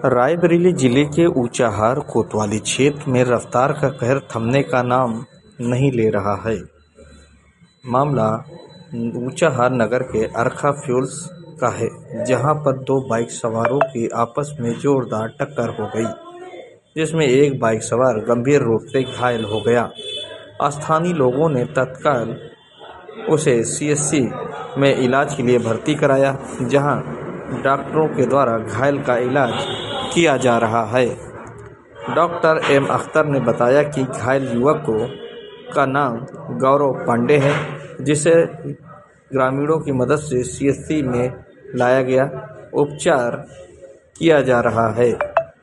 रायबरेली जिले के ऊंचाहार कोतवाली क्षेत्र में रफ्तार का कहर थमने का नाम नहीं ले रहा है। मामला ऊंचाहार नगर के अरखा फ्यूल्स का है, जहां पर दो बाइक सवारों की आपस में जोरदार टक्कर हो गई, जिसमें एक बाइक सवार गंभीर रूप से घायल हो गया। स्थानीय लोगों ने तत्काल उसे सीएचसी में इलाज के लिए भर्ती कराया, जहां डॉक्टरों के द्वारा घायल का इलाज किया जा रहा है। डॉक्टर एम अख्तर ने बताया कि घायल युवक का नाम गौरव पांडे है, जिसे ग्रामीणों की मदद से सीएचसी में लाया गया उपचार किया जा रहा है।